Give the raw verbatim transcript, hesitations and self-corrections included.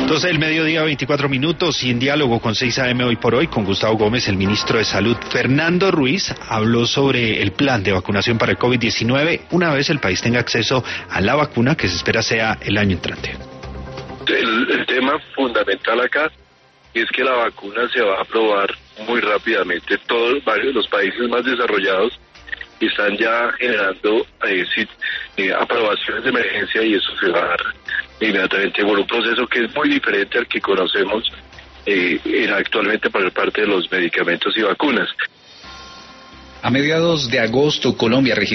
doce del mediodía, veinticuatro minutos, y en diálogo con seis A M hoy por hoy, con Gustavo Gómez, el ministro de Salud, Fernando Ruiz, habló sobre el plan de vacunación para el COVID diecinueve una vez el país tenga acceso a la vacuna que se espera sea el año entrante. El, el tema fundamental acá es que la vacuna se va a aprobar muy rápidamente. Todos varios los países más desarrollados están ya generando eh, sí, eh, aprobaciones de emergencia, y eso se va a dar inmediatamente por un proceso que es muy diferente al que conocemos eh, actualmente por parte de los medicamentos y vacunas. A mediados de agosto, Colombia registró